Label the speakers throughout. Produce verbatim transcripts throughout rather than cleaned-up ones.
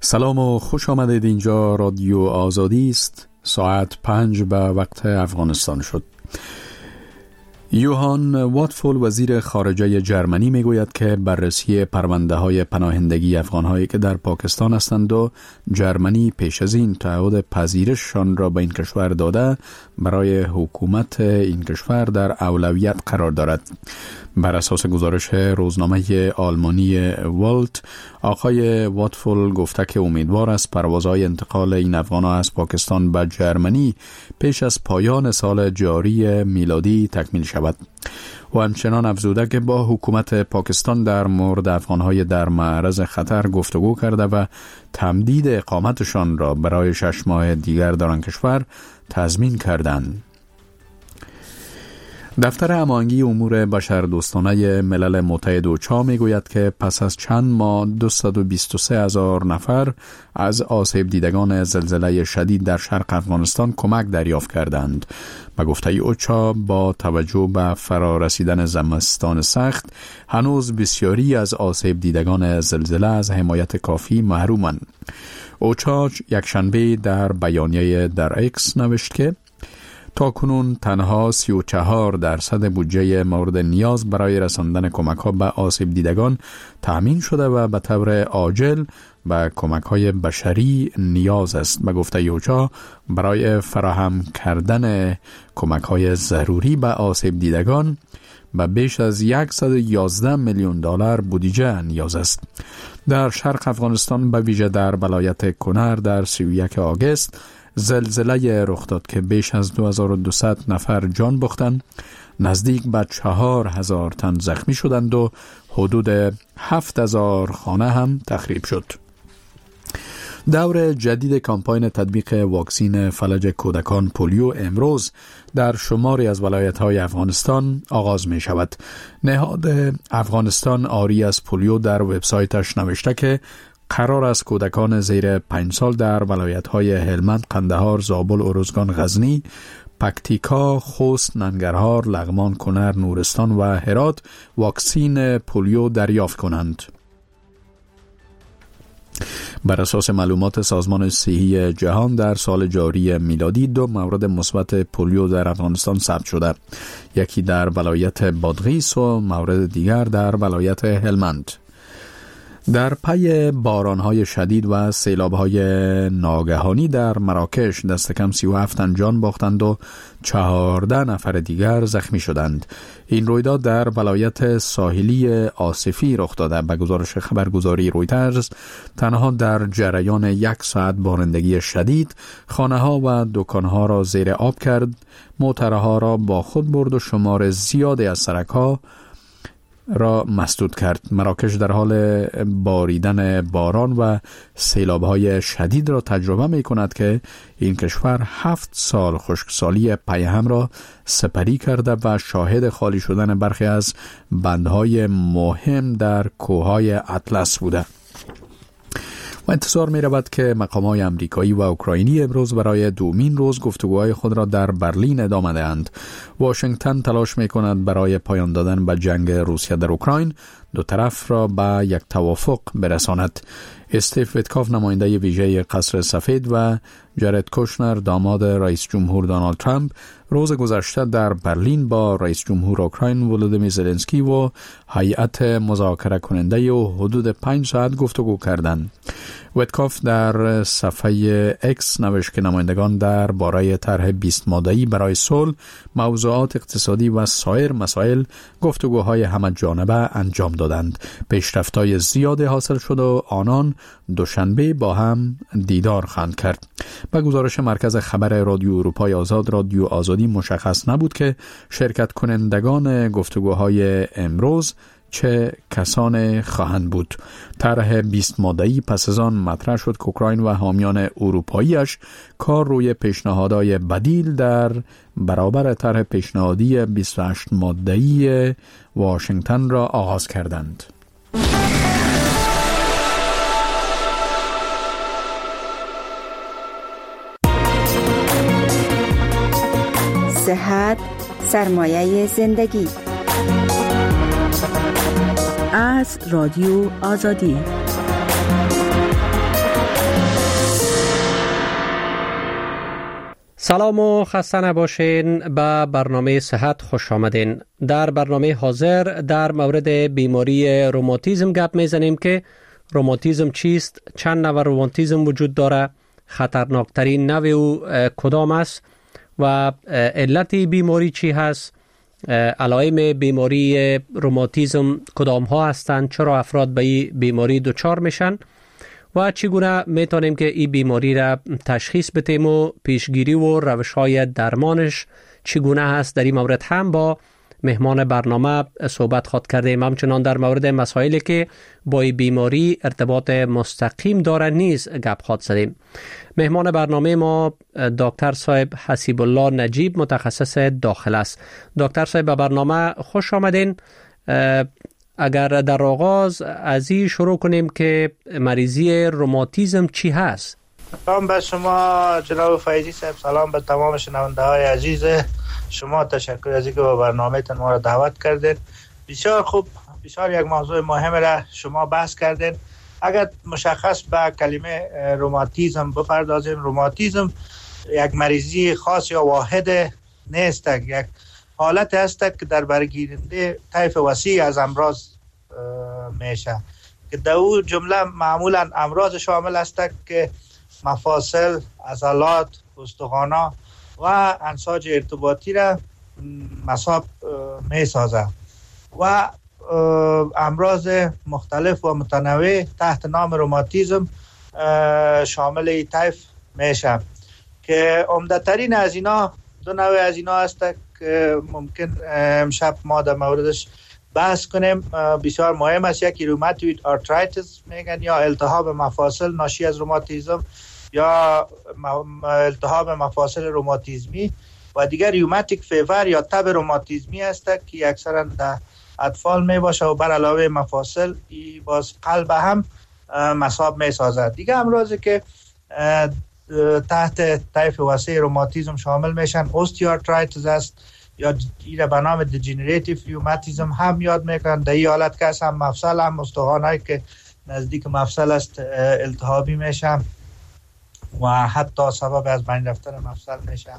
Speaker 1: سلام و خوش آمدید. اینجا رادیو آزادی است. ساعت پنج به وقت افغانستان شد. یوهان واتفول وزیر خارجه جرمنی میگوید که بررسی پرونده های پناهندگی افغان هایی که در پاکستان هستند و جرمنی پیش از این تعهد پذیرششان را به این کشور داده برای حکومت این کشور در اولویت قرار دارد. بر اساس گزارش روزنامه آلمانی والت، آقای واتفول گفته که امیدوار است پروازهای انتقال این افغان‌ها از پاکستان به جرمنی پیش از پایان سال جاری میلادی تکمیل شود. و همچنان افزوده که با حکومت پاکستان در مورد افغان‌های در معرض خطر گفتگو کرده و تمدید اقامتشان را برای شش ماه دیگر در آن کشور تضمین کردند. دفتر هماهنگی امور بشردوستانه ملل متحد اوچا میگوید که پس از چند ماه دویست و بیست و سه هزار نفر از آسیب دیدگان زلزله شدید در شرق افغانستان کمک دریافت کردند. به گفته اوچا با توجه به فرارسیدن زمستان سخت، هنوز بسیاری از آسیب دیدگان زلزله از حمایت کافی محرومند. اوچا یکشنبه در بیانیه در اکس نوشت که تا کنون تنها سی و چهار درصد بودجه مورد نیاز برای رساندن کمک ها به آسیب دیدگان تأمین شده و به طور عاجل به کمک های بشری نیاز است. به گفته یوچا، برای فراهم کردن کمک های ضروری به آسیب دیدگان به بیش از صد و یازده میلیون دلار بودجه نیاز است. در شرق افغانستان به ویژه در ولایت کنر در سی و یک آگوست زلزله رخ داد که بیش از دو هزار و دویست نفر جان باختند، نزدیک به چهار هزار تن زخمی شدند و حدود هفت هزار خانه هم تخریب شد. دور جدید کامپاین تطبیق واکسین فلج کودکان پولیو امروز در شماری از ولایت‌های افغانستان آغاز می شود. نهاد افغانستان آری از پولیو در وبسایتش نوشته که قرار است کودکان زیر پنج سال در ولایت‌های هلمند، قندهار، زابل، ارزگان، غزنی، پکتیکا، خوست، ننگرهار، لغمان، کنر، نورستان و هرات واکسین پولیو دریافت کنند. بر اساس معلومات سازمان صحی جهان در سال جاری میلادی دو مورد مثبت پولیو در افغانستان ثبت شده، یکی در ولایت بادغیس و مورد دیگر در ولایت هلمند. در پی باران‌های شدید و سیلاب‌های ناگهانی در مراکش دست کم سی و هفت تن جان باختند و چهارده نفر دیگر زخمی شدند. این رویداد در ولایت ساحلی آصفی رخ داده. به گزارش خبرگزاری رویترز، تنها در جریان یک ساعت بارندگی شدید خانه‌ها و دکان‌ها را زیر آب کرد، موترها را با خود برد و شمار زیادی از سرک‌ها را مسدود کرد. مراکش در حال باریدن باران و سیلاب‌های شدید را تجربه می کند که این کشور هفت سال خشکسالی پی هم را سپری کرده و شاهد خالی شدن برخی از بندهای مهم در کوههای اطلس بوده. و انتظار می رود که مقامات امریکایی و اوکراینی امروز برای دومین روز گفتگوهای خود را در برلین ادامه دهند. واشنگتن تلاش می کند برای پایان دادن به جنگ روسیه در اوکراین دو طرف را به یک توافق برساند. استیو ویتکاف نماینده ویژه قصر سفید و جارد کوشنر داماد رئیس جمهور دونالد ترامپ روز گذشته در برلین با رئیس جمهور اوکراین ولودیمیر زلنسکی و هیئت مذاکره کننده و حدود پنج ساعت گفتگو کردند. ویتکاف در صفحه اکس نوشت که نمایندگان در باره طرح بیست ماده‌ای برای صلح، موضوعات اقتصادی و سایر مسائل گفتگوهای همه جانبه انجام دادند. پیشرفت‌های زیادی حاصل شد و آنان دوشنبه با هم دیدار خواهند کرد. به گزارش مرکز خبر رادیو اروپای آزاد، رادیو آزادی مشخص نبود که شرکت کنندگان گفتگوهای امروز چه کسان خواهند بود. طرح بیست ماده‌ای پس از آن مطرح شد که اوکراین و حامیان اروپاییش کار روی پیشنهادهای بدیل در برابر طرح پیشنهادی بیست و هشت ماده‌ای واشنگتن را آغاز کردند.
Speaker 2: صحت سرمایه زندگی. از رادیو آزادی
Speaker 3: سلام و خسته نباشین. به برنامه صحت خوش آمدین. در برنامه حاضر در مورد بیماری روماتیسم گپ میزنیم که روماتیسم چیست، چند نوع روماتیسم وجود داره، خطرناکترین نوع او کدام است و علت بیماری چی هست، علائم بیماری روماتیسم کدام ها هستند، چرا افراد به این بیماری دچار میشن و چگونه میتونیم که این بیماری را تشخیص بدیم و پیشگیری و روش های درمانش چگونه هست. در این مورد هم با مهمان برنامه صحبت خواهد کردیم. همچنان در مورد مسائلی که با این بیماری ارتباط مستقیم داره نیز گپ خواهد زدیم. مهمان برنامه ما دکتر صاحب حسیب الله نجیب متخصص داخل است. دکتر صاحب به برنامه خوش آمدین. اگر در آغاز از این شروع کنیم که مریضی روماتیسم چی هست؟
Speaker 4: سلام به شما جناب فیضی صاحب، سلام به تمام شنونده های عزیز شما. تشکر از اینکه به برنامه تان ما را دعوت کردید. بسیار خوب، بسیار یک موضوع مهم را شما بحث کردید. اگر مشخص به کلمه روماتیسم بپردازیم، روماتیسم یک مریضی خاص یا واحد نیست، یک حالت است که در برگیرنده طیف وسیع از امراض میشه که در او جمله معمولا امراض شامل است که مفاصل، عضلات، استخوانا و انساج ارتباطی را مصاب می سازه و امراض مختلف و متنوع تحت نام روماتیسم شامل این طیف میشه که عمده ترین از اینا دو نوع از اینا است که ممکن امشب ما در موردش بحث کنیم. بسیار مهم است. یکی روماتوید آرترایتس میگن یا التهاب مفاصل ناشی از روماتیسم یا التهاب مفاصل روماتیسمی و دیگر ریوماتیک فیور یا تب روماتیسمی است که اکثرا در اطفال می باشه و بر علاوه مفاصل ای باز قلب هم مصاب می سازد. دیگه امراضی که تحت طیف وسیع روماتیسم شامل میشن اوستیوآرترایتس است یا ایره به نام دیجنراتیو ریوماتیسم هم یاد میکنن. در این حالت که هم مفصل هم استخوانایی که نزدیک مفصل است التهابی میشن و حتی سبب از بین رفتن مفصل میشه.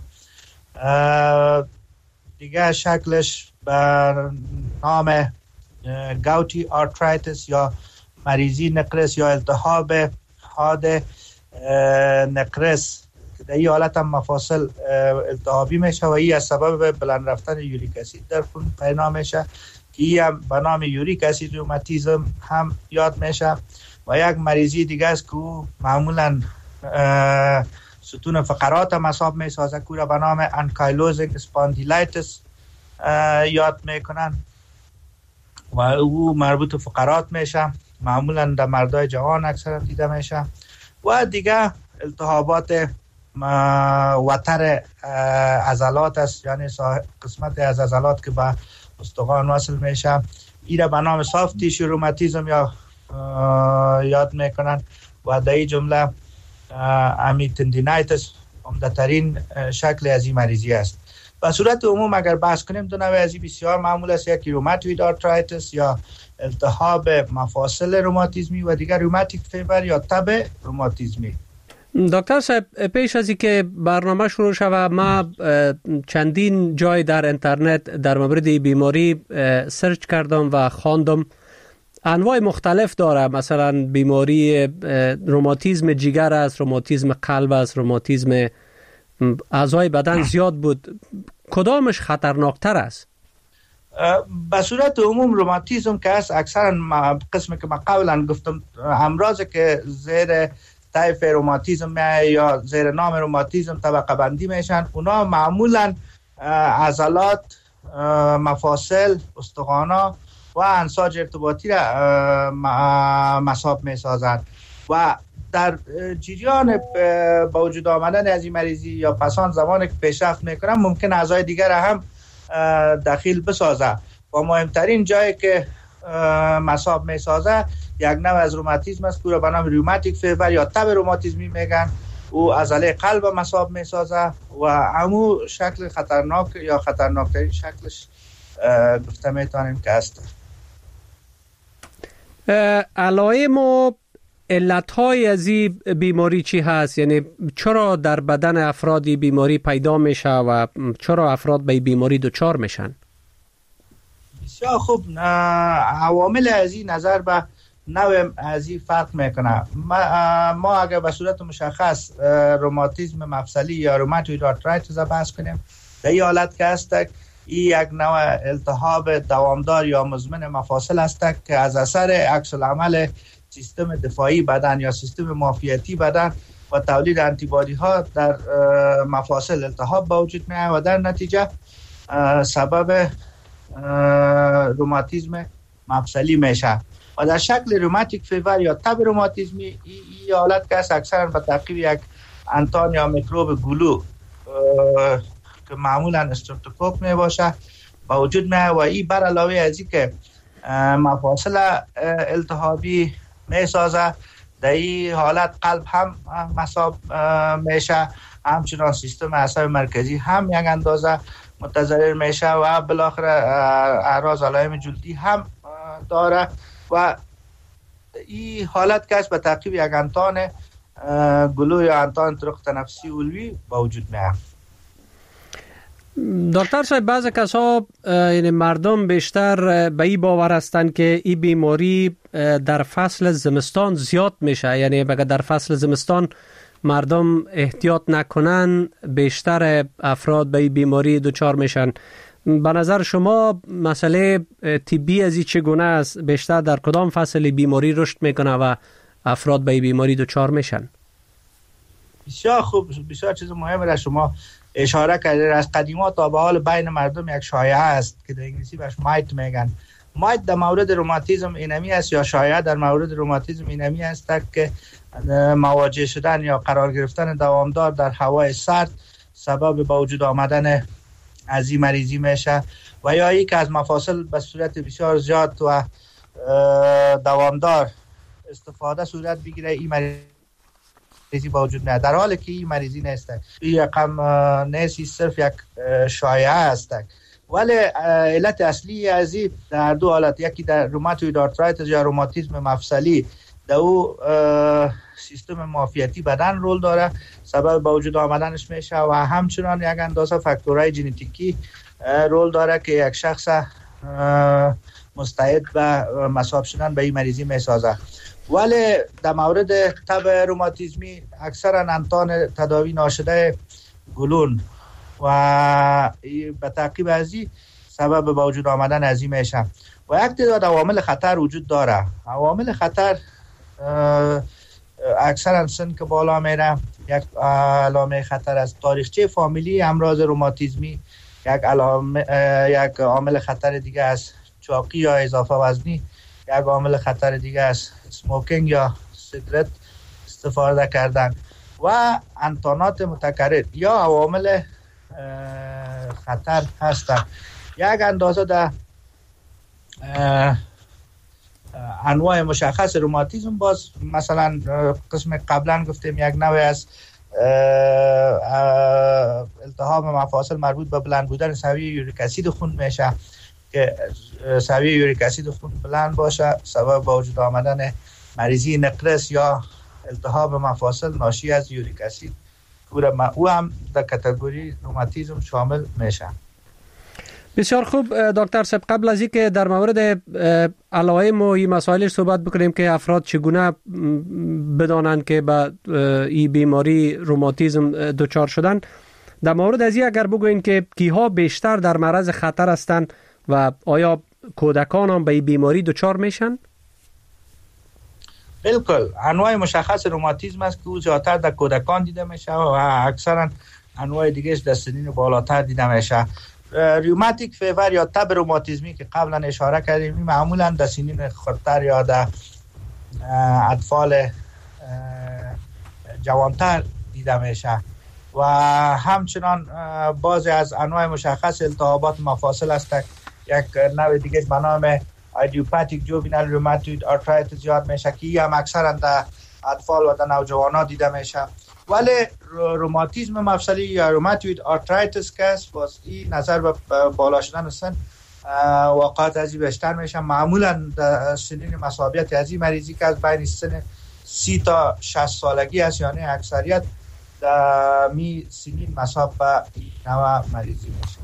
Speaker 4: دیگه شکلش بر نام گاوتی آرترایتس یا مریضی نقرس یا التهاب حاد نقرس که در این حالت هم مفاصل التهابی میشه و این از سبب بلند رفتن یوریک اسید در خون پیدا میشه که این هم به نام یوریک اسید روماتیسم هم یاد میشه. و یک مریضی دیگه است که معمولا ستون فقرات هم مصاب میسازه که به نام انکایلوزینگ اسپاندیلایتس یاد میکنن و او مربوط فقرات میشه، معمولا در مردای جوان اکثر دیده میشه. و دیگه التهابات وتر عضلات است، یعنی قسمت از عضلات که به استخوان وصل میشه، ایره به نام سافت تیشو روماتیسم یا یاد میکنن و در این جمله امی تندینایتس عمده ترین شکل از این مریضی است. به صورت عموم اگر بحث کنیم دو نوع از این بسیار معمول است، یکی روماتوید آرترایتس یا التهاب مفاصل روماتیسمی و دیگر روماتیک فیور یا تب روماتیسمی.
Speaker 3: دکتر صاحب، پیش از اینکه برنامه شروع شود ما چندین جای در اینترنت در مورد این بیماری سرچ کردم و خواندم. انواع مختلف داره، مثلا بیماری روماتیسم جگر است، روماتیسم قلب است، روماتیسم اعضای بدن زیاد بود. کدامش خطرناکتر است؟
Speaker 4: به صورت عموم روماتیسم که است اکثرا قسمی که من قبلا گفتم امراضی که زیر طیف روماتیسم یا زیر نام روماتیسم طبقه بندی میشن، اونا معمولا عضلات، مفاصل، استخوانا و انساج ارتباطی را مصاب می سازند و در جریان با وجود آمدن از این مریضی یا پسان زمانی که پیشرفت میکنن ممکن اعضای دیگر هم دخیل بسازه و مهمترین جایی که مصاب می سازه یک نوع از روماتیسم است که به نام روماتیک فیور یا تب روماتیسمی میگن. او عضله قلب مصاب می سازه و همو شکل خطرناک یا خطرناکترین شکلش گفته میتونیم که است.
Speaker 3: علائم و علتهای از این بیماری چی هست؟ یعنی چرا در بدن افرادی بیماری پیدا میشه و چرا افراد به بیماری دچار میشن؟
Speaker 4: بسیار خوب. عوامل از این نظر به نوع از این فرق میکنه. ما, ما اگر به صورت مشخص روماتیسم مفصلی یا روماتوید آرترایتیس بحث کنیم، در این حالت که هست این یک نوع التهاب دوامدار یا مزمن مفاصل است که از اثر عکس العمل سیستم دفاعی بدن یا سیستم معافیتی بدن و تولید آنتیبادی ها در مفاصل التهاب به وجود میاد و در نتیجه سبب روماتیسم مفصلی میشه و در شکل روماتیک فیور یا تب روماتیسمی این حالت که است اکثرا به تعقیب یک انتان یا میکروب گلو که معمولا استرپتوکوک می باشه با وجود میاد و این بر علاوه از این که مفاصل التهابی می سازه، در این حالت قلب هم مصاب میشه، همچنان سیستم اعصاب مرکزی هم یک اندازه متضرر میشه و بالاخره اعراض علائم جلدی هم داره و این حالت که است به تعقیب یک انتان گلو یا انتان طرق تنفسی علوی با وجود میاد.
Speaker 3: دکتر صاحب، بعض کسا یعنی مردم بیشتر به این باور هستند که این بیماری در فصل زمستان زیاد میشه، یعنی اگر در فصل زمستان مردم احتیاط نکنن بیشتر افراد به این بیماری دچار میشن. به نظر شما مسئله طبی از این چگونه است؟ بیشتر در کدام فصل بیماری رشد میکنه و افراد به این بیماری دچار میشن؟
Speaker 4: بسیار خوب، بسیار چیز مهمی را شما اشاره کرده. از قدیما تا به حال بین مردم یک شایعه است که در انگلیسی بهش مایت میگن. مایت در مورد روماتیسم اینمی است یا شایعه در مورد روماتیسم اینمی است که مواجه شدن یا قرار گرفتن دوامدار در هوای سرد سبب به وجود آمدن از این مریضی میشه و یا ای که از مفاصل به صورت بسیار زیاد و دوامدار استفاده صورت بگیره این مریضی با وجود میاد، در حالی که این مریضی نیست. این رقم نیست، صرف یک شایعه است. ولی علت اصلی از این در دو حالت، یکی در روماتوید آرترایتیس یا روماتیسم مفصلی، در او سیستم معافیتی بدن رول داره، سبب به وجود آمدنش میشه و همچنان یک اندازه فاکتورهای ژنتیکی رول داره که یک شخص مستعد به مصاب شدن به این مریضی میسازه. ولی در مورد تب روماتیسمی اکثرا انتان تداوی ناشده گلون و به تعقیب از این سبب به وجود آمدن از این میشه و یک تعداد عوامل خطر وجود داره. عوامل خطر اکثرا سن که بالا میره، یک علامه خطر از تاریخچه فامیلی امراض روماتیسمی، یک علامه یک عامل خطر دیگه از چاقی یا اضافه وزنی، یک عامل خطر دیگه از سموکینگ یا سیگرت استفاده کردن و انتانات متکرر یا عوامل خطر هستند. یک اندازه در انواع مشخص روماتیسم باز مثلا قسم قبلا گفتیم یک نوع از التهاب مفاصل مربوط به بلند بودن سویه یوریک اسید خون میشه که سویه یوریک اسید خون بلند باشه سبب به وجود آمدن مریضی نقرس یا التهاب مفاصل ناشی از یوریک اسید او هم در کاتگوری روماتیسم شامل میشه.
Speaker 3: بسیار خوب دکتر صاحب، قبل از اینکه در مورد علائم و این مسائل صحبت بکنیم که افراد چگونه بدانند که به این بیماری روماتیسم دچار شدن، در مورد از این اگر بگوین که کیها بیشتر در معرض خطر هستند و آیا کودکان هم به این بیماری دچار میشن؟
Speaker 4: بالکل، انواع مشخص روماتیسم است که او زیادتر در کودکان دیده میشه و اکثرا انواع دیگهش در سنین بالاتر دیده میشه. ریوماتیک فیور یا تب روماتیسمی که قبلا اشاره کردیم معمولا در سنین خردتر یا در اطفال جوانتر دیده میشه و همچنان بعضی از انواع مشخص التهابات مفاصل است. یک نوع دیگه به نام ایدیوپاتیک جووینال روماتوید آرترایتیس یاد میشه که هم اکثرا در اطفال و در نوجوانان دیده میشه. ولی روماتیسم مفصلی یا روماتوید آرترایتیس که است باز این نظر به بالا شدن سن واقعات از این بیشتر میشه. معمولا در سنین مصابیت از این مریضی که از بین سن سی تا شصت سالگی است، یعنی اکثریت در می سنین مصاب به نوع مریضی میشه.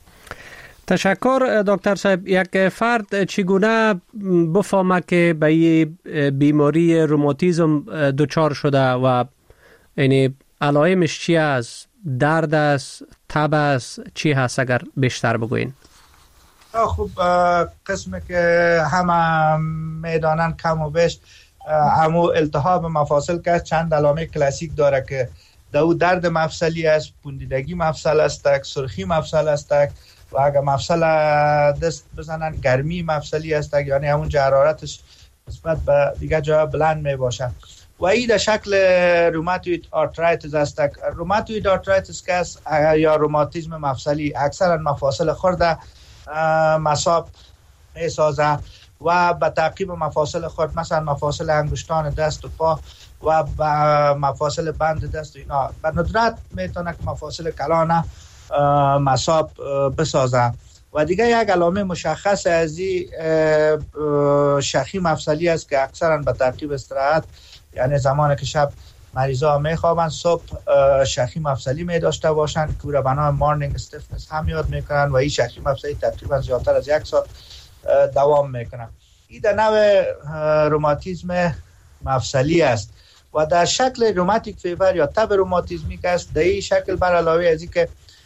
Speaker 3: تشکر دکتر صاحب. یک فرد چگونه بفهمه که به این بیماری روماتیسم دچار شده و یعنی علائمش چی است؟ درد است، تب است، چی هست؟ اگر بیشتر بگوین.
Speaker 4: خب قسمی که همه میدانن کم و بیش همو التهاب مفاصل که چند علامه کلاسیک داره که دو درد مفصلی است، پوندیدگی مفصل است، سرخی مفصل است و اگر مفصل دست بزنن گرمی مفصلی است، یعنی همون حرارتش نسبت به دیگه جا بلند می باشه و این در شکل روماتوید آرترایتس است. روماتوید آرترایتس که است یا روماتیسم مفصلی اکثرا مفاصل خرد مصاب می سازه و به تعقیب مفاصل خرد، مثلا مفاصل انگشتان دست و پا و مفاصل بند دست و اینا، به ندرت میتونه که مفاصل کلان مصاب بسازه. و دیگه یک علامه مشخص از این شخی مفصلی است که اکثرا به ترتیب استراحت، یعنی زمانی که شب مریضا میخوابن صبح شخی مفصلی می داشته باشن که را به نام مارنینگ استفنس هم یاد میکنن و این شخی مفصلی تقریبا زیادتر از یک ساعت دوام میکنن. این در نوع روماتیسم مفصلی است و در شکل روماتیک فیبر یا تب روماتیسمی که است، در این شکل بر علاوه از این که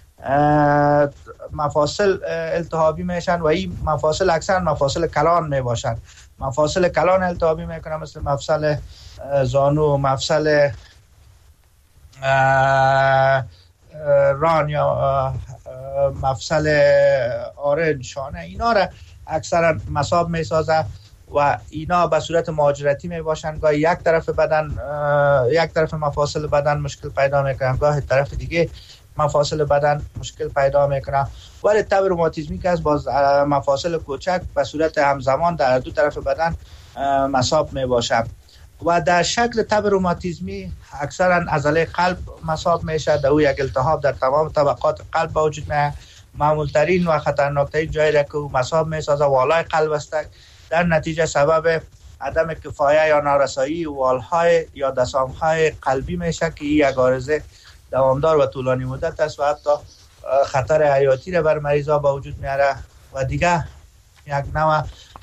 Speaker 4: مفاصل التهابی میشن و این مفاصل اکثر مفاصل کلان می باشن. مفاصل کلان التهابی میکنن مثل مفصل زانو، مفصل ران یا مفصل آرنج شانه، اینا را اکثرا مصاب می سازه و اینا به صورت مهاجرتی می باشن. گاهی یک طرف بدن یک طرف مفاصل بدن مشکل پیدا میکنن، گاهی طرف دیگه مفاصل بدن مشکل پیدا میکنه. ولی تب روماتیسمی که از باز مفاصل کوچک به صورت همزمان در دو طرف بدن مصاب می باشه و در شکل تب روماتیسمی اکثرا عضله قلب مصاب میشه. در او یک التهاب در تمام طبقات قلب به وجود میاد. معمول ترین و خطرناک ترین جایی را که مصاب میسازه والای قلب است. در نتیجه سبب عدم کفایه یا نارسایی والهای یا دسامهای قلبی میشه که این یک عارضه دوامدار و طولانی مدت است و حتی خطر حیاتی را بر مریضا به وجود میاره و دیگه یک نوع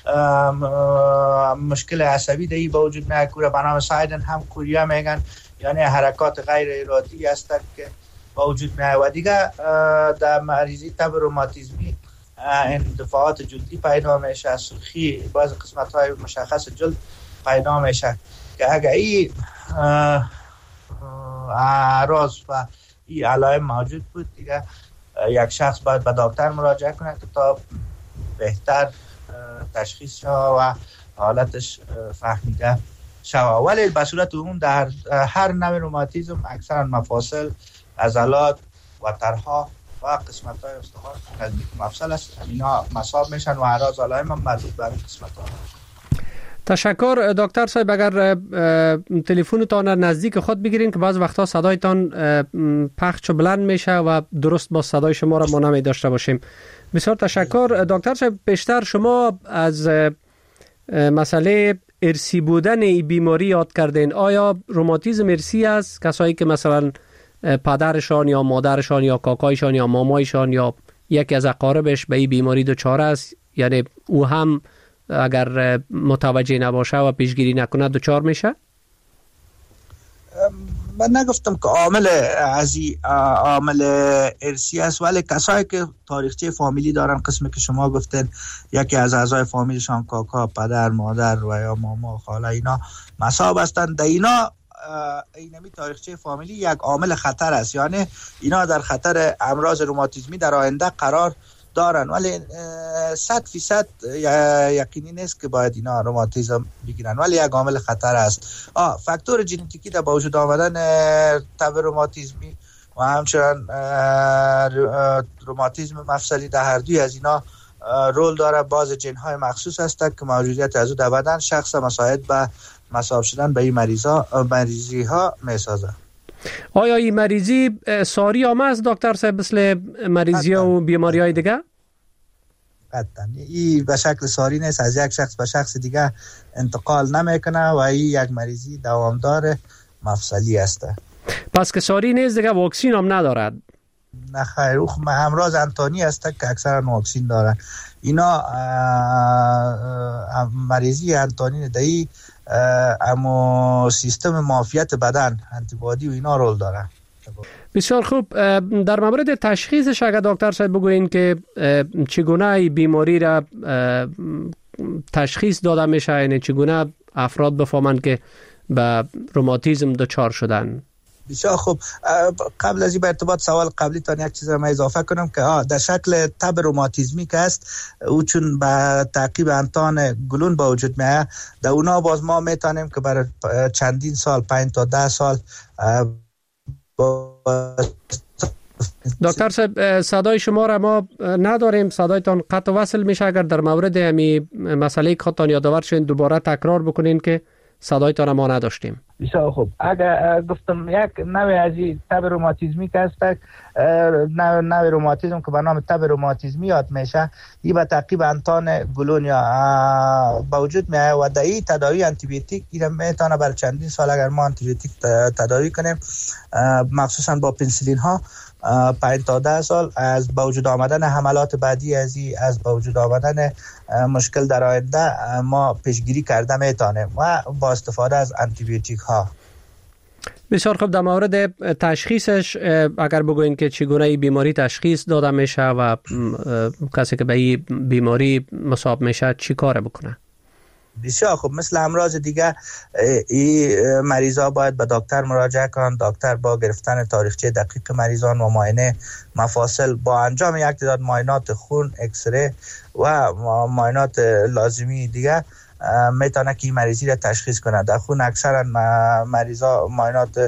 Speaker 4: مشکل عصبی دهی به وجود میاره که به نام سایدن هم کوریا میگن، یعنی حرکات غیر ارادی است که به وجود میاره و دیگه در مریضی تب روماتیسمی اندفاعات جلدی پیدا میشه، سرخی بعض قسمت های مشخص جلد پیدا میشه که اگر این اعراض و این علائم موجود بود دیگه یک شخص باید به دکتر مراجعه کنه که تا بهتر تشخیص شود و حالتش فهمیده شود. ولی به صورت عموم در هر نوع روماتیسم اکثرا مفاصل، عضلات و طرها و قسمت های استخوان نزدیک مفصل است، اینا مصاب میشن و اعراض علائم هم مربوط به قسمت ها.
Speaker 3: تشکر دکتر صاحب. اگر تلفنتان نزدیک خود بگیرین که بعض وقتا صدایتان پخش و بلند میشه و درست با صدای شما را ما نمی داشته باشیم. بسیار تشکر دکتر صاحب. بیشتر شما از مسئله ارثی بودن این بیماری یاد کردین. آیا روماتیسم ارثی است؟ کسایی که مثلا پدرشان یا مادرشان یا کاکایشان یا مامایشان یا یکی از اقاربش به این بیماری دچار است، یعنی او هم اگر متوجه نباشه و پیشگیری نکنه دچار میشه؟
Speaker 4: من نگفتم که عامل از این عامل ارثی است، ولی کسایی که تاریخچه فامیلی دارن، قسمی که شما گفتن یکی از اعضای فامیلشان کاکا، پدر، مادر و یا ماما، خاله، اینا مصاب هستند، در اینا اینمی تاریخچه فامیلی یک عامل خطر است، یعنی اینا در خطر امراض روماتیسمی در آینده قرار دارن، ولی صد فیصد یقینی نیست که باید اینا روماتیسم بگیرن، ولی یک عامل خطر است. آه فاکتور ژنتیکی در با وجود آمدن تب روماتیسمی و همچنان روماتیسم مفصلی در هر دوی از اینا رول داره. باز جن های مخصوص هست که موجودیت از او در بدن شخص مساعد به مصاب شدن به این مریضا مریضی ها می سازه.
Speaker 3: آیا این مریضی ساری هم است دکتر صاحب مثل مریضی و بیماری های دیگه؟
Speaker 4: قطعا این به شکل ساری نیست، از یک شخص به شخص دیگه انتقال نمیکنه و این یک مریضی دوامدار مفصلی است.
Speaker 3: پس که ساری نیست دیگه واکسین هم ندارد؟
Speaker 4: نه خیر، او امراض انتانی است که اکثرا واکسین دارن. اینا مریضی انتانی دهی اما سیستم معافیت بدن انتیبادی و اینا رول داره.
Speaker 3: بسیار خوب. در مورد تشخیصش اگر دکتر صاحب بگوین که چگونه بیماری را تشخیص داده میشه، یعنی چگونه افراد بفهمند که به روماتیسم دچار شدن؟
Speaker 4: بسیار خوب. قبل از این به ارتباط سوال قبلی تان یک چیز را من اضافه کنم که در شکل تب روماتیزمی که است، او چون به تعقیب انتان گلون با وجود میاد، در اونا باز ما میتونیم که برای چندین سال، پنج تا ده سال با...
Speaker 3: دکتر صاحب صدای شما را ما نداریم، صدایتان قطع وصل میشه. اگر در مورد همی مسئله که خودتان یادآور شدین دوباره تکرار بکنین که صدایتان ما نداشتیم.
Speaker 4: بسیار خوب. اگر گفتم یک نوع از تب روماتیزمی که است، نوع نوع روماتیزم که به نام تب روماتیزمی یاد میشه، این به تعقیب انتان گلون یا با وجود میاد و در این تداوی آنتی بیوتیک این میتونه برای چندین سال اگر ما آنتی بیوتیک تداوی کنیم، مخصوصا با پنسیلین ها پنج تا ده سال، از با وجود آمدن حملات بعدی از این، از با وجود آمدن مشکل در آینده ما پیشگیری کرده میتونیم و با استفاده از آنتی بیوتیک ها.
Speaker 3: بسیار خوب. در مورد تشخیصش اگر بگوین که چگونه این بیماری تشخیص داده میشه و کسی که به این بیماری مصاب میشه چی کار بکنه؟
Speaker 4: بسیار خوب. مثل امراض دیگه این مریضا باید به دکتر مراجعه کنند. دکتر با گرفتن تاریخچه دقیق مریضان و معاینه مفاصل با انجام یک تعداد معاینات خون، اکس ری و معاینات لازمی دیگه میتونه که این مریضی را تشخیص کنه. در خون اکثرا مریضا معاینات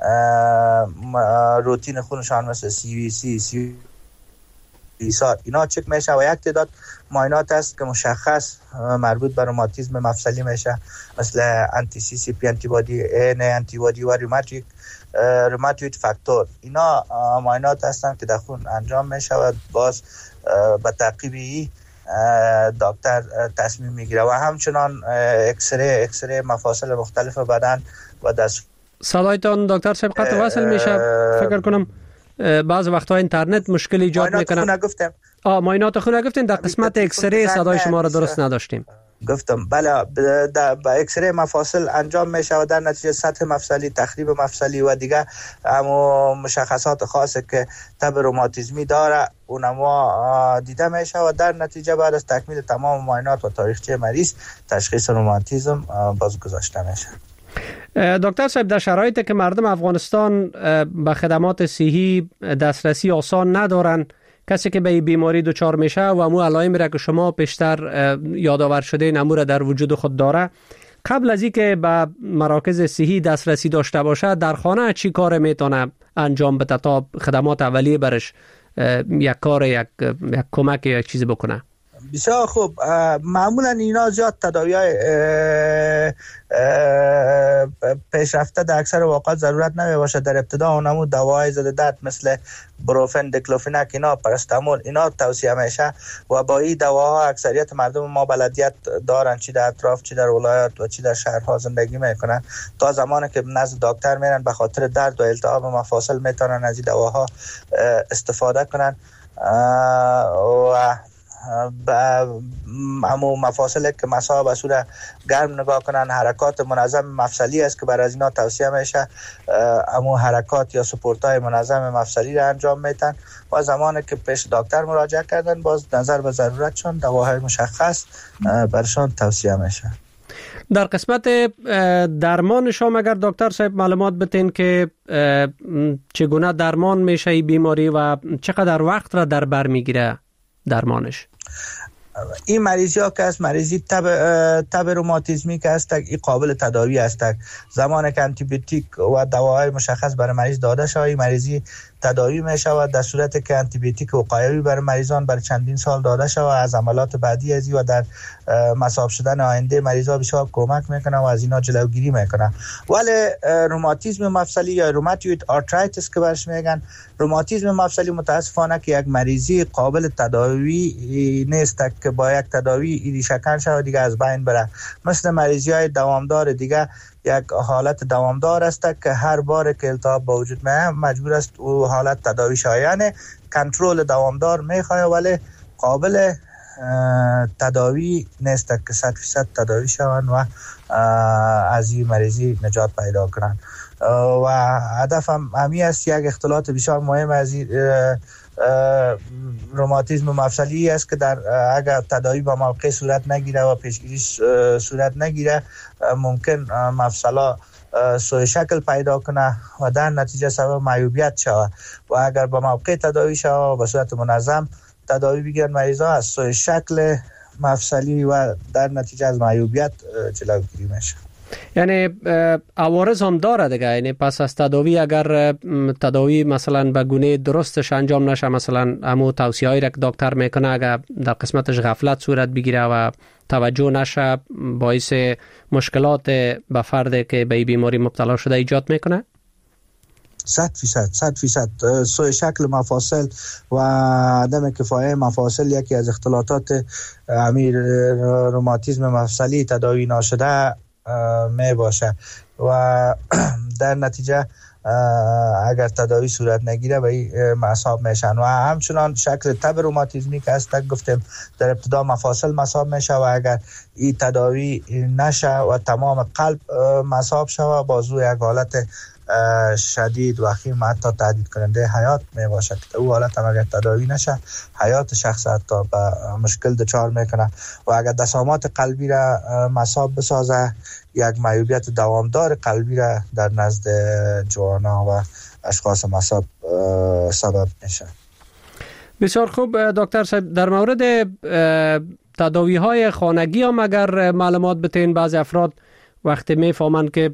Speaker 4: روتین خونشان مثل سی وی سی، سی ایسار اینا چک میشه و یک تعداد معاینات است که مشخص مربوط به روماتیسم مفصلی میشه، مثل انتی سی سی پی انتیبادی، ان انتیبادی و روماتیک روماتوید فاکتور. اینا معاینات هستند که در خون انجام میشه و باز به تعقیبی دکتر تصمیم میگیره و همچنان اکس ری اکس ری مفاصل مختلف بدن و دست.
Speaker 3: صدایتان دکتر صاحب قطع وصل میشه، فکر کنم بعض وقتها اینترنت مشکل ایجاد میکنه.
Speaker 4: معاینات خون گفتم.
Speaker 3: آ معاینات خون گفتین. در قسمت اکس ری صدای شما را درست نداشتیم.
Speaker 4: گفتم بله، با اکس ری مفاصل انجام میشه و در نتیجه سطح مفصلی، تخریب مفصلی و دیگه اما مشخصات خاصه که تب روماتیزمی داره اونما دیده میشه و در نتیجه بعد از تکمیل تمام معاینات و تاریخچه مریض تشخیص روماتیزم باز گذاشته میشه.
Speaker 3: دکتر صاحب در شرایطی که مردم افغانستان به خدمات صحی دسترسی آسان ندارن، کسی که به این بیماری دچار میشه و امو علائم را که شما پیشتر یادآور شده نمو را در وجود خود داره، قبل از اینکه به مراکز صحی دسترسی داشته باشه در خانه چی کار میتونه انجام بده تا خدمات اولیه برش یک کار یک, یک کمک یا یک چیزی بکنه؟
Speaker 4: بسیار خوب. معمولا اینا زیاد تداوی‌های پیشرفته در اکثر اوقات ضرورت نمی باشه. در ابتدا اونمو دواهای ضد درد مثل بروفن، دیکلوفناک، اینا پاراستامول اینا توصیه میشه و با این دواها اکثریت مردم ما بلدیت دارن، چی در اطراف چی در ولایات و چی در شهرها زندگی میکنن. تا زمانی که نزد دکتر میرن به خاطر درد و التهاب مفاصل میتونن از این دواها استفاده کنن و همو مفاصل که مسا به صورت گرم نگاه کنن. حرکات منظم مفصلی است که برای از اینا توصیه میشه، همو حرکات یا سپورت های منظم مفصلی را انجام میتن و زمانی که پیش دکتر مراجعه کردن باز نظر به ضرورتشون دواهای مشخص برشان توصیه میشه.
Speaker 3: در قسمت درمان شما اگر دکتر صاحب معلومات بتین که چگونه درمان میشه این بیماری و چقدر وقت را در بر میگیره درمانش؟
Speaker 4: این مریضی ها که است مریضی تب تب روماتیزمی که است این قابل تداوی است. زمانی که آنتی بیوتیک و دواهای مشخص برای مریض داده شده این مریضی تداوی می شود در صورتی که آنتی بیوتیک وقایوی برای مریضان برای چندین سال داده شود. از عملات بعدی ازی و در مصاب شدن آینده مریضا بسیار کمک میکنه و از اینا جلوگیری میکنه. ولی روماتیسم مفصلی یا روماتوید آرترایتیس که برش میگن، روماتیسم مفصلی متاسفانه که یک مریضی قابل تداوی نیست که با یک تداوی ایدی شکن شود دیگه از بین بره. مثل مریضی های دوامدار دیگه یک حالت دوامدار است که هر بار که التهاب با وجود میاد مجبور است او حالت تداوی شایانه کنترل دوامدار میخواه ولی قابل تداوی نیست که صد فیصد تداوی شوند و از این مریضی نجات پیدا کنند. و هدف هم همی است یک اختلاط بسیار مهم از روماتیسم مفصلی است که در اگر تداوی با موقع صورت نگیره و پیشگیری صورت نگیره ممکن مفصلا سوء شکل پیدا کنه و در نتیجه سبب معیوبیت شود و اگر با موقع تداوی شود و به صورت منظم تداوی بگیرن مریضا از سوء شکل مفصلی و در نتیجه از معیوبیت جلوگیری میشه.
Speaker 3: یعنی عوارض هم داره دیگه، یعنی پس از تداوی اگر تداوی مثلا به گونه درستش انجام نشه، مثلا همو توصیه هایی را که دکتر میکنه اگر در قسمتش غفلت صورت بگیره و توجه نشه باعث مشکلات به فردی که به بیماری مبتلا شده ایجاد میکنه.
Speaker 4: صد فیصد صد فیصد سوء شکل مفاصل و عدم کفایه مفاصل یکی از اختلاطات امیر روماتیسم مفصلی تداوی ناشده می باشه و در نتیجه اگر تداوی صورت نگیره به مصاب میشن و همچنان شکل تب روماتیزمی که هست گفتیم در ابتدا مفاصل مصاب میشه و اگر این تداوی نشه و تمام قلب مصاب شود بازو یک حالت شدید و خیم حتی تهدید کننده حیات می باشد که او حالت هم اگر تداوی نشه حیات شخص حتی به مشکل دچار میکنه و اگر دسامات قلبی را مصاب بسازه یک معیوبیت دوامدار قلبی را در نزد جوانا و اشخاص مصاب سبب میشه.
Speaker 3: بسیار خوب دکتر صاحب، در مورد تداوی های خانگی هم اگر معلومات بتین، بعضی افراد وقتی میفهمند که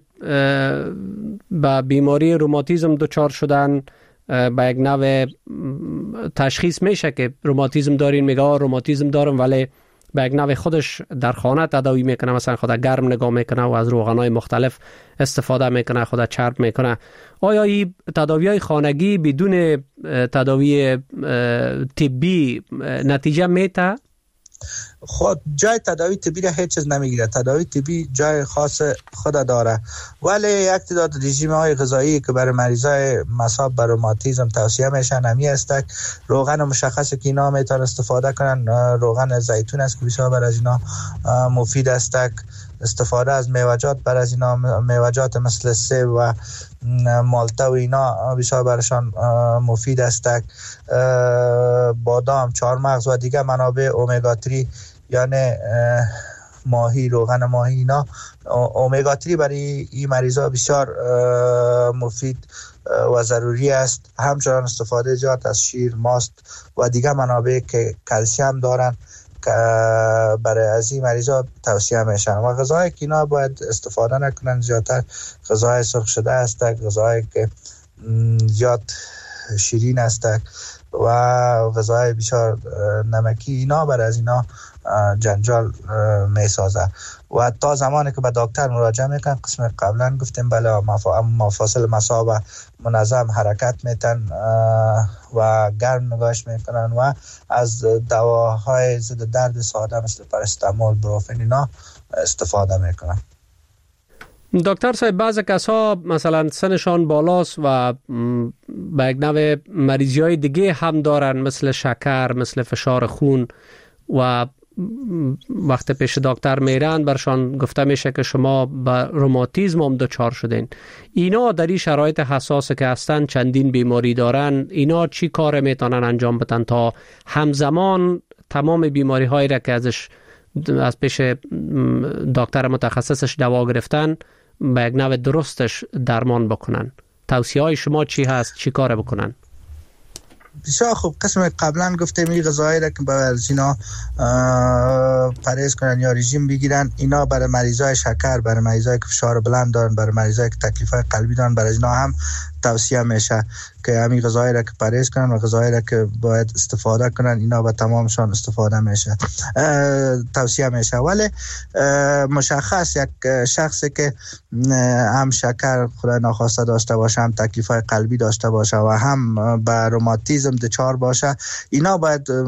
Speaker 3: با بیماری روماتیسم دچار شدن با یک نوع تشخیص میشه که روماتیسم دارین، میگه روماتیسم دارم ولی با یک نوع خودش در خانه تداوی میکنه، مثلا خود گرم نگاه میکنه و از روغنای مختلف استفاده میکنه، خود چرب میکنه. آیا این تداوی های خانگی بدون تداوی طبی نتیجه میده؟
Speaker 4: خود جای تداوی طبی را هیچ چیز نمیگیره. تداوی طبی جای خاص خود داره ولی یک تعداد رژیم های غذایی که برای مریضای مصاب بر روماتیسم توصیه میشن همی است. روغن مشخصه که اینا میتونن استفاده کنن روغن زیتون است که بسیار برای از اینا مفید است. استفاده از میوجات برای از اینا میوجات مثل سیب و مالته و اینا بسیار برایشان مفید است. بادام، چهارمغز و دیگر منابع اومگا سه یعنی ماهی، روغن ماهی، اینا اومگا سه برای این مریضا بسیار مفید و ضروری است. همچنان استفاده زیاد از شیر، ماست و دیگر منابع که کلسیم دارن که برای از این مریضا توصیه میشن و غذاهایی که اینا باید استفاده نکنن زیادتر غذاهای سرخ شده است، غذاهایی که زیاد شیرین است و غذاهای بسیار نمکی، اینا برای از اینا جنجال می سازه و تا زمانی که به دکتر مراجعه میکنن قسم قبلا گفتیم بله مفاصل مصاب منظم حرکت میتن و گرم نگاهش میکنن و از دواهای ضد درد ساده مثل پارستامول، بروفن اینا استفاده میکنن.
Speaker 3: دکتر صاحب، بعض کسا مثلا سنشان بالاست و به یک نوع مریضی های دیگه هم دارن مثل شکر، مثل فشار خون و وقت پیش دکتر میرن برشان گفته میشه که شما به روماتیسم هم دچار شدین. اینا در این شرایط حساسه که هستن، چندین بیماری دارن، اینا چی کار میتونن انجام بدن تا همزمان تمام بیماری هایی را که ازش از پیش دکتر متخصصش دوا گرفتن به یک نوع درستش درمان بکنن؟ توصیه های شما چی هست؟ چی کار بکنن؟
Speaker 4: بسیار خوب. قسم قبلا گفتیم این غذاهایی را که برای اینا پرهیز کنن یا رژیم بگیرن، اینا برای مریضای شکر، برای مریضای که فشار بلند دارن، برای مریضای که تکلیفات قلبی دارن، برای اینا هم توصیه میشه که همین غذایی را که پرهیز کنن و غذایی را که باید استفاده کنن اینا به تمامشان استفاده میشه توصیه میشه. ولی مشخص یک شخصی که هم شکر خدای ناخواسته داشته باشه، هم تکلیف‌های قلبی داشته باشه و هم به روماتیسم دچار باشه، اینا باید